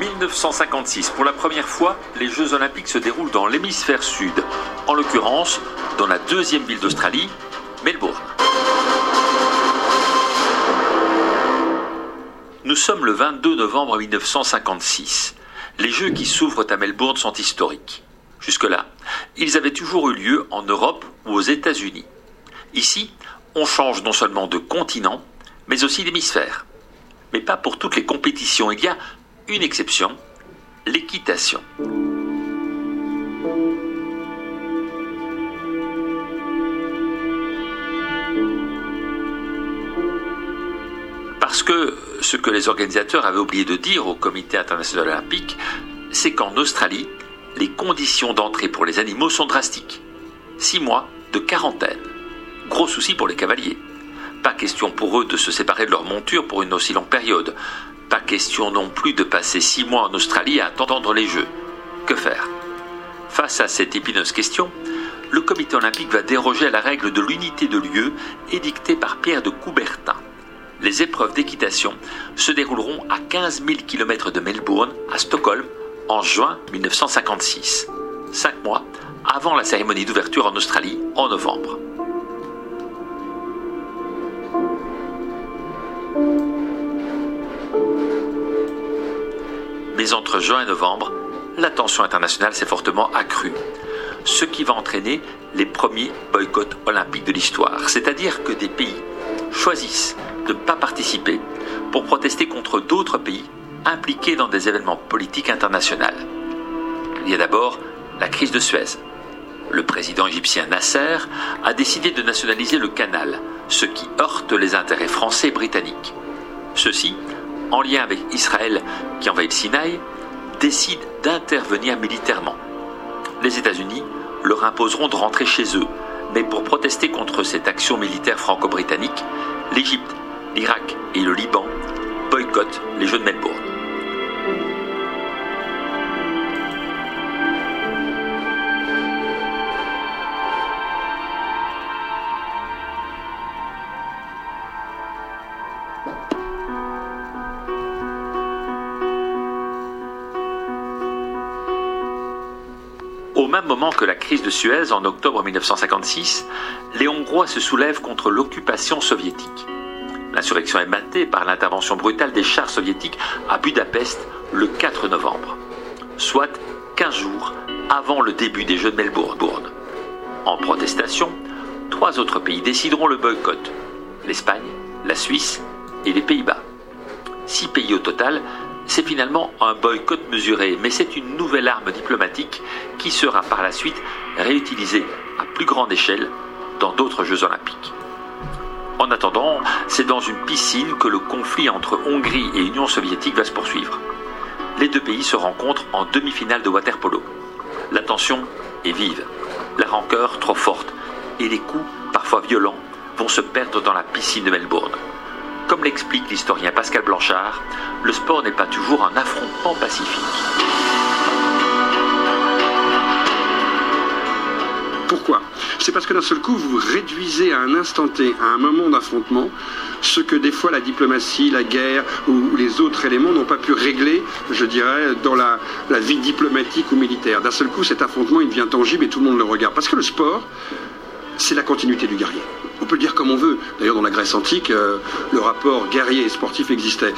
1956, pour la première fois, les Jeux Olympiques se déroulent dans l'hémisphère sud, en l'occurrence dans la deuxième ville d'Australie, Melbourne. Nous sommes le 22 novembre 1956. Les Jeux qui s'ouvrent à Melbourne sont historiques. Jusque-là, ils avaient toujours eu lieu en Europe ou aux États-Unis. Ici, on change non seulement de continent, mais aussi d'hémisphère. Mais pas pour toutes les compétitions. Il y a une exception, l'équitation. Parce que ce que les organisateurs avaient oublié de dire au Comité international olympique, c'est qu'en Australie, les conditions d'entrée pour les animaux sont drastiques. 6 mois de quarantaine. Gros souci pour les cavaliers. Pas question pour eux de se séparer de leur monture pour une aussi longue période. Pas question non plus de passer 6 mois en Australie à attendre les Jeux. Que faire? Face à cette épineuse question, le Comité olympique va déroger à la règle de l'unité de lieu édictée par Pierre de Coubertin. Les épreuves d'équitation se dérouleront à 15 000 km de Melbourne, à Stockholm, en juin 1956. 5 mois avant la cérémonie d'ouverture en Australie, en novembre. Mais entre juin et novembre, la tension internationale s'est fortement accrue, ce qui va entraîner les premiers boycotts olympiques de l'histoire, c'est-à-dire que des pays choisissent de ne pas participer pour protester contre d'autres pays impliqués dans des événements politiques internationaux. Il y a d'abord la crise de Suez. Le président égyptien Nasser a décidé de nationaliser le canal, ce qui heurte les intérêts français et britanniques. Ceux-ci, en lien avec Israël qui envahit le Sinaï, décident d'intervenir militairement. Les États-Unis leur imposeront de rentrer chez eux, mais pour protester contre cette action militaire franco-britannique, l'Égypte, l'Irak et le Liban boycottent les Jeux de Melbourne. Au même moment que la crise de Suez en octobre 1956, les Hongrois se soulèvent contre l'occupation soviétique. L'insurrection est matée par l'intervention brutale des chars soviétiques à Budapest le 4 novembre, soit 15 jours avant le début des Jeux de Melbourne. En protestation, 3 autres pays décideront le boycott: l'Espagne, la Suisse et les Pays-Bas. 6 pays au total. C'est finalement un boycott mesuré, mais c'est une nouvelle arme diplomatique qui sera par la suite réutilisée à plus grande échelle dans d'autres Jeux olympiques. En attendant, c'est dans une piscine que le conflit entre Hongrie et Union soviétique va se poursuivre. Les deux pays se rencontrent en demi-finale de water-polo. La tension est vive, la rancœur trop forte, et les coups, parfois violents, vont se perdre dans la piscine de Melbourne. Comme l'explique l'historien Pascal Blanchard, le sport n'est pas toujours un affrontement pacifique. Pourquoi? C'est parce que d'un seul coup, vous réduisez à un instant T, à un moment d'affrontement, ce que des fois la diplomatie, la guerre ou les autres éléments n'ont pas pu régler, je dirais, dans la vie diplomatique ou militaire. D'un seul coup, cet affrontement, il devient tangible et tout le monde le regarde. Parce que le sport, c'est la continuité du guerrier. On peut le dire comme on veut. D'ailleurs, dans la Grèce antique, le rapport guerrier et sportif existait.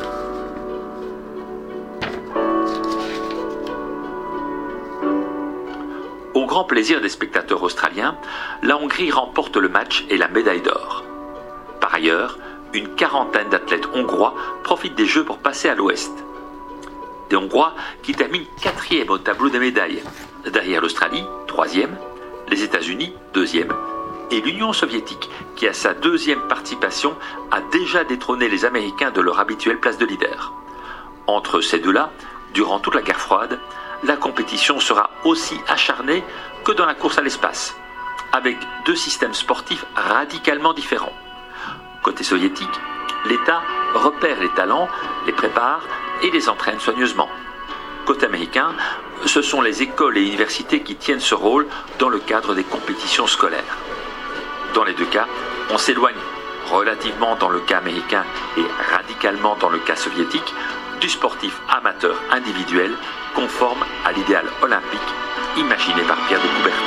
Au grand plaisir des spectateurs australiens, la Hongrie remporte le match et la médaille d'or. Par ailleurs, une quarantaine d'athlètes hongrois profitent des Jeux pour passer à l'ouest. Des Hongrois qui terminent 4e au tableau des médailles, derrière l'Australie, 3e, les États-Unis, 2e, et l'Union soviétique, qui à sa 2e participation a déjà détrôné les Américains de leur habituelle place de leader. Entre ces deux-là, durant toute la guerre froide, la compétition sera aussi acharnée que dans la course à l'espace, avec 2 systèmes sportifs radicalement différents. Côté soviétique, l'État repère les talents, les prépare et les entraîne soigneusement. Côté américain, ce sont les écoles et universités qui tiennent ce rôle dans le cadre des compétitions scolaires. Dans les deux cas, on s'éloigne relativement dans le cas américain et radicalement dans le cas soviétique du sportif amateur individuel conforme à l'idéal olympique imaginé par Pierre de Coubertin.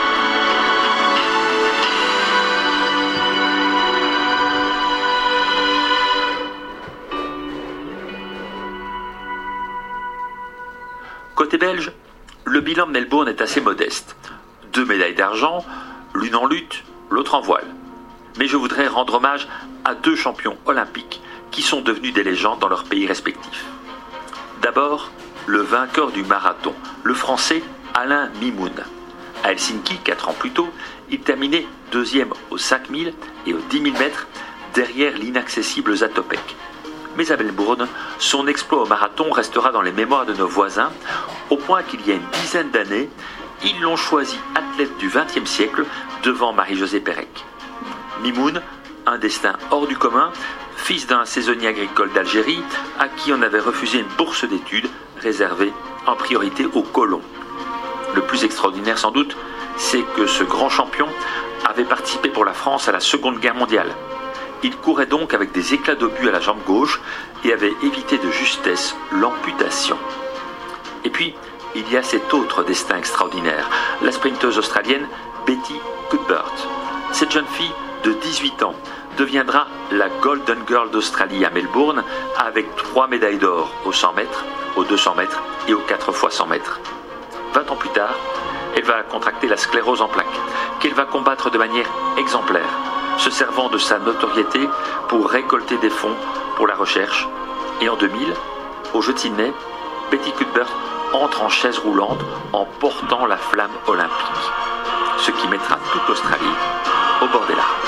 Côté belge, le bilan de Melbourne est assez modeste. 2 médailles d'argent, l'une en lutte, l'autre en voile. Mais je voudrais rendre hommage à 2 champions olympiques qui sont devenus des légendes dans leurs pays respectifs. D'abord, le vainqueur du marathon, le Français Alain Mimoun. À Helsinki, 4 ans plus tôt, il terminait 2e aux 5000 et aux 10 000 mètres derrière l'inaccessible Zatopek. Mais à Melbourne, son exploit au marathon restera dans les mémoires de nos voisins, au point qu'il y a une dizaine d'années, ils l'ont choisi athlète du XXe siècle devant Marie-Josée Pérec. Mimoun, un destin hors du commun, fils d'un saisonnier agricole d'Algérie à qui on avait refusé une bourse d'études réservée en priorité aux colons. Le plus extraordinaire sans doute, c'est que ce grand champion avait participé pour la France à la Seconde Guerre mondiale. Il courait donc avec des éclats d'obus à la jambe gauche et avait évité de justesse l'amputation. Et puis, il y a cet autre destin extraordinaire, la sprinteuse australienne Betty Cuthbert. Cette jeune fille de 18 ans deviendra la Golden Girl d'Australie à Melbourne avec 3 médailles d'or aux 100 mètres, aux 200 mètres et aux 4 x 100 mètres. 20 ans plus tard, elle va contracter la sclérose en plaques, qu'elle va combattre de manière exemplaire, se servant de sa notoriété pour récolter des fonds pour la recherche. Et en 2000, aux Jeux de Sydney, Betty Cuthbert entre en chaise roulante en portant la flamme olympique, ce qui mettra toute l'Australie au bord des larmes.